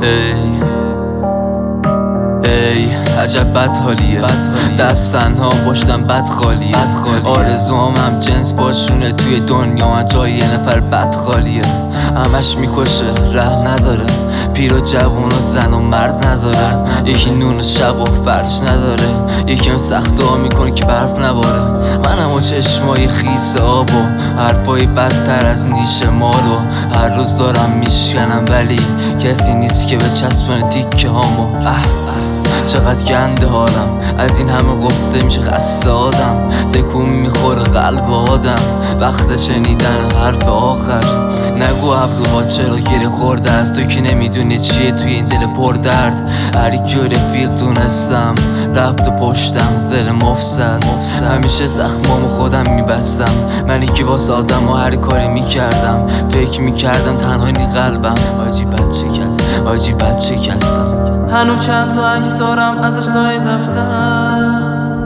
ای عجب بد حالیه، دست تنها پشتم بد خالیه. آرزوام هم جنس باشونه توی دنیا، من جای یه نفر بد خالیه. همش میکشه رحم نداره، پیر و جوون و زن و مرد نداره. یکی نون و شب و فرش نداره، یکی هم سخت دعا میکنه که برف نباره. منم و چشمای خیس آب و حرفای بدتر از نیش ما رو هر روز دارم میشکنم، ولی کسی نیست که به چسبن تیکه هامو. چقدر گنده حالم، از این همه غصه میشه خسته آدم. تکون میخوره قلب آدم وقت شنیدن حرف آخر. نگو ابروها چرا گره خورده است، تو که نمیدونی چیه توی این دل پر درد. هر کی رفیق دونستم رفت و پشتم زر مفسد. همیشه زخمامو خودم میبستم، منی که واسه آدم و هر کاری میکردم. فکر میکردم تنها نی قلبم، آجی بد شکستم. هنوز چند تا عکس دارم ازش لای دفتر،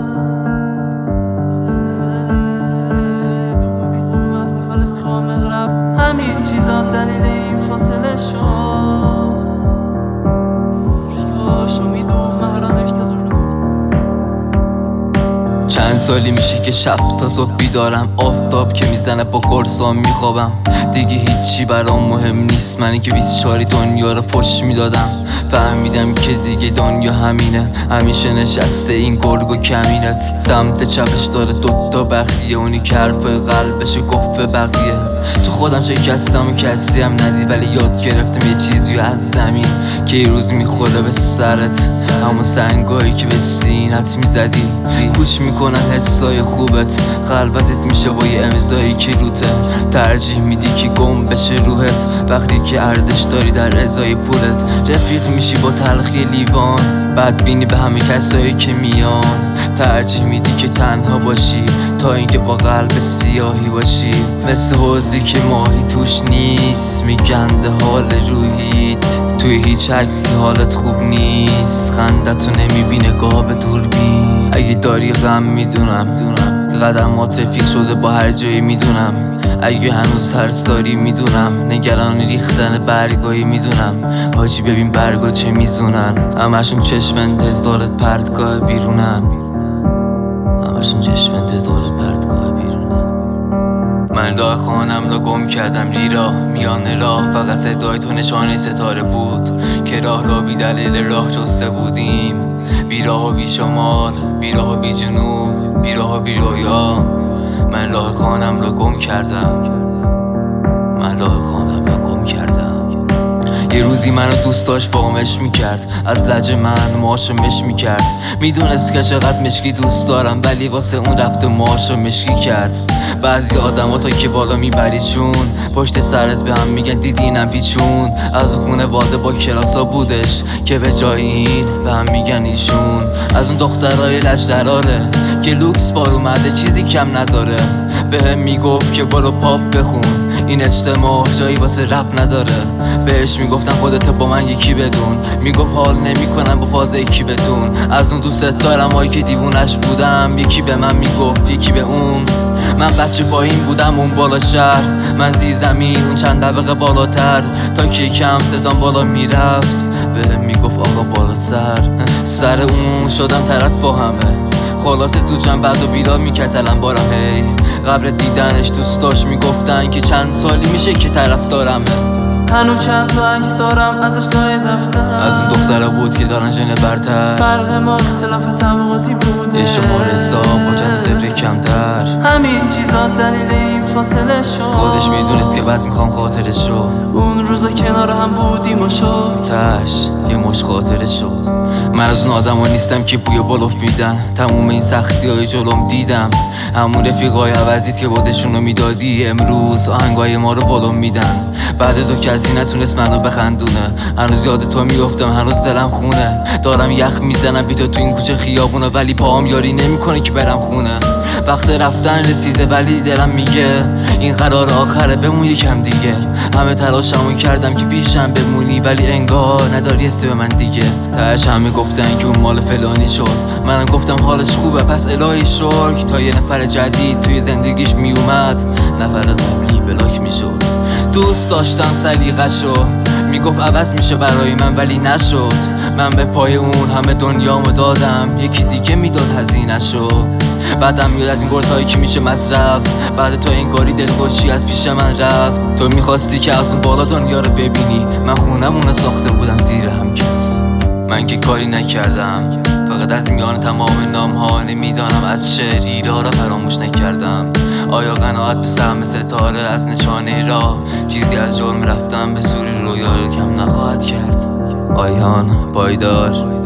همین چیزا دلیل این فاصله چند سالی میشه که شب تا صبح بیدارم، آفتاب که میزنه با قرصام میخوابم. دیگه هیچی برام مهم نیست، منی که 24 دنیا رو فش میدادم. فهمیدم که دیگه دنیا همینه، همیشه نشسته این گرگ و کمینت. سمت چپش داره دوتا بخیه، اونی که حرفای قلبش گفت بقیه. تو خودم شکستم و کسی هم ندید، ولی یاد گرفتم یه چیزی از زمین که یه روز میخوره به سرت. همون سنگایی که به سینت میزدی کوچ میکنن حسای خوبت. قلبتت میشه با یه امضایی که روته، ترجیح میدی که گم بشه روحت وقتی که ارزش داری در ازای پولت. رفیق میشی با تلخی لیوان، بدبینی به همه کسایی که میان. ترجیح میدی که تنها باشی تا اینکه با قلب سیاهی باشی. مثل حوضی که ماهی توش نیست، میگنده حال روحیت. توی هیچ عکسی حالت خوب نیست، خندتو نمیبینه گاه به دوربین. اگه داری غم میدونم، قدمات رفیق شده با هر جایی میدونم. اگه هنوز ترس داری میدونم، نگران ریختن برگایی میدونم. حاجی ببین برگا چه میزونن، همشون چشم انتظارت پرتگاه بیرونن. من راه خانم را گم کردم ریرا میان راه، فقط صدای تو نشانه ستاره بود که راه را بی دلیل راه جسته بودیم. بی راه و بی شمال، بی راه و بی جنوب، بی راه و بی رویا. من راه خانم را گم کردم. یه روزی منو دوست داشت بامش میکرد، از لج من ماشو مش میکرد. میدونست که چقدر مشکی دوست دارم، ولی واسه اون رفته ماشو مشکی کرد. بعضی آدم تا که بالا میبری چون پشت سرت به هم میگن دیدی اینم پیچون. از اون خونه واده با کلاسا بودش که به جای این به هم میگن ایشون. از اون دخترای لجدراره که لوکس بار اومده چیزی کم نداره. بهم میگفت که برو پاپ بخون، این اجتماع جایی واسه رپ نداره. بهش میگفتم خودت با من یکی بدون، میگفت حال نمیکنم با فاز یکی بدون. از اون دوست دارم هایی که دیوونش بودم، یکی به من میگفت یکی به اون. من بچه پایین بودم اون بالا شهر، من زی زمین اون چند طبقه بالاتر. تا که یکم صدام بالا میرفت بهم میگفت آقا بالا سر اون شدم طرف با همه. خلاصه تو جمع بعد و بیرا میکتلم بارم. هی قبل دیدنش دوستاش میگفتن که چند سالی میشه که طرف دارمه. هنوز چند تا عکس دارم ازش لای دفتر، از اون دخترها بود که دارن ژن برتر. فرق ما اختلاف طبقاتی بوده، یه شماره حساب با چند صفر کمتر. همین چیزا دلیل این فاصله خودش میدونست که بعد میخوام خاطرش شد. اون روزا کنار هم بودیم و شد تش یه مش خاطرش شد. من از اون آدم ها نیستم که بوی بلوف میدن، تموم این سختی های جلوم دیدم. همون رفیقای عوضید که بازشون رو میدادی، امروز آهنگای ما رو بلوم میدن. بعد تو کسی نتونست منو بخندونه، هنوز یاد تو میافتم، هنوز دلم خونه. دارم یخ میزنم بی تو این کوچه خیابونه، ولی پاهم یاری نمیکنه که برم خونه. وقت رفتن رسیده ولی دلم میگه این قرار آخره، بمون یکم دیگه. همه تلاشمو کردم که پیشم بمونی، ولی انگار نداری حس به من دیگه. تهش همه گفتن که اون مال فلانی شد، منم گفتم حالش خوبه پس الهی شکر. تا یه نفر جدید توی زندگیش میومد، نفر قبلی بلاک میشد. دوست داشتم سلیقه‌شو، میگفت عوض میشه برای من ولی نشد. من به پای اون همه دنیامو دادم، یکی دیگه میداد هزینه‌شو. بعدم میاد از این قرصایی که میشه مصرف، بعد تو انگاری دلخوشی از پیش من رفت. تو میخواستی که از اون بالا دنیا رو ببینی، من خونمونو ساخته بودم زیر هم کف. من که کاری نکردم، فقط از میان تمام نام‌ها نمیدانم از شعریرا را فراموش نکردم. آیا قناعت به سهم ستاره از نشانه راه، چیزی از جرم رفتم به سوری رویا رو کم نخواهد کرد. آیان پایدار